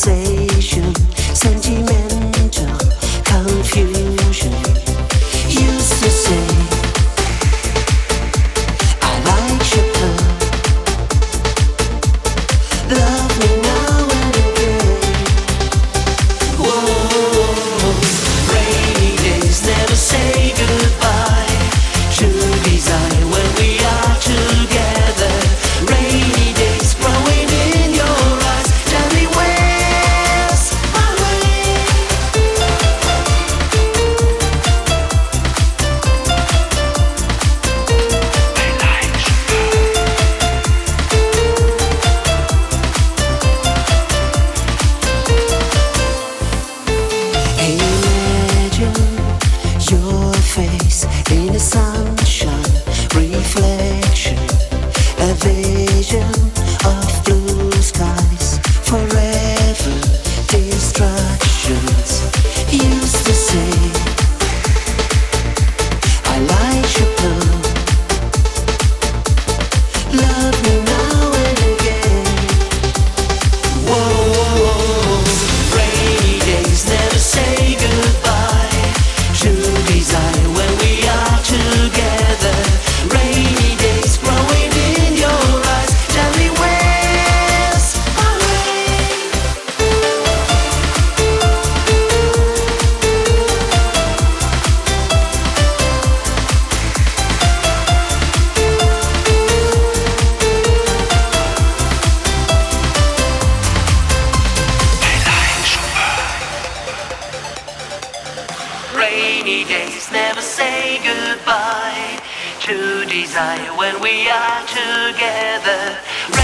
sensation, sentimental confusion. Used to say I like your love, love me now and again. Whoa, rainy days never say goodbye. True desire when we are together. Rainy days growing in your eyes. Tell me where's my way. Imagine your face in the sunshine, reflection, a vision of blue skies, forever distractions. Used to say I like your love, love me now and again. Whoa, rainy days never say goodbye. True desire when we are together. Rainy days growing in your eyes. Tell me where's my way. Rainy days never say goodbye. True desire when we are together.